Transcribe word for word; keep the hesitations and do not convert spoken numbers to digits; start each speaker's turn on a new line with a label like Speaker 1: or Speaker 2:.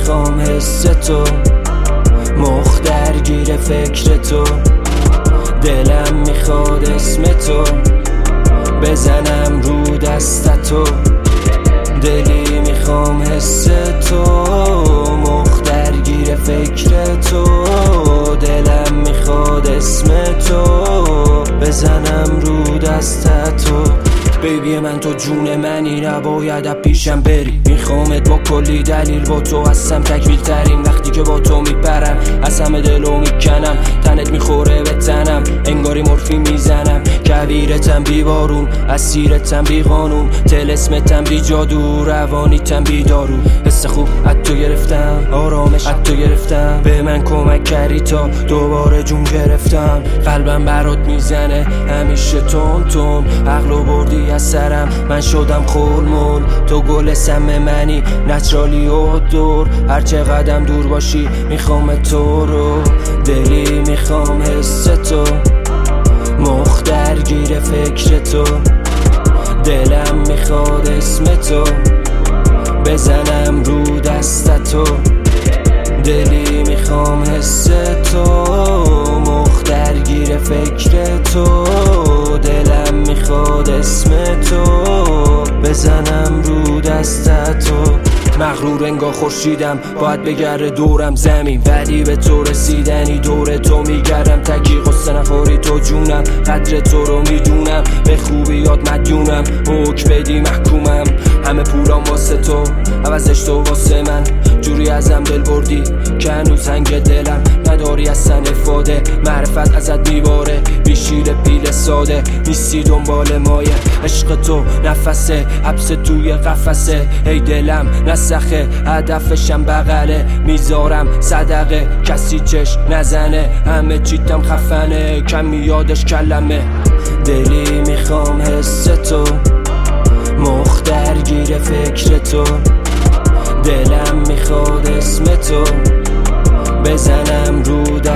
Speaker 1: میخوام حس تو، مخ درگیر فکر تو، دلم میخواد اسم تو بزنم رو دست تو. دلی میخوام حس تو، مخ درگیر فکر تو، دلم میخواد اسم تو بزنم رو دست تو. بیبی من تو جون منی، نباید از پیشم بری. میخوامت با کلی دلیل، با تو هستم تکمیل ترین. وقتی که با تو میپرم از همه دلو میکنم، تنت میخوره به تنم انگاری مورفی میزنم. کویرتم بی بارون، اسیرتم بی قانون، طلسمتم بی جادو، روانیتم بی دارو. حس خوب از تو گرفتم، آرامش از تو گرفتم، به من کمک کردی تا دوباره جون گرفتم. قلبم برات میزنه همیشه تون تون، عقلو بردی از سرم من شدم خورمول. تو گل سم منی، نچرالی و دور، هر چه قدم دور باشی میخوام تو رو. دلی میخوام حس تو، مخ درگیر فکر تو، دلم میخواد اسم تو بزنم رو دست تو. دلی میخوام حس تو، مخ درگیر فکر تو، دلم میخواد اسم تو بزنم رو دست تو. مغرور انگار خورشیدم باید بگره دورم زمین، ولی به تو رسیدنی دور تو میگردم. تکی قصه نخوری تو جونم، قدر تو رو میدونم، به خوبی یاد مدیونم، حکم بدی محکومم. همه پولام واسه تو، عوضش تو واسه من، جوری ازم دل بردی که هنوز هنگ دلم نداری اصلا افاده. معرفت ازت دیواره، بیشیر پیل ساده، نیستی دنبال مایه. عشق تو نفسه، حبس توی قفسه، ای دلم نسخه، هدفشم بغله. میذارم صدقه کسی چش نزنه، همه چیتم خفنه کم یادش کلمه. دلی میخوام حس تو، مخ درگیر فکر تو، دلم میخواد اسم تو بزنم رو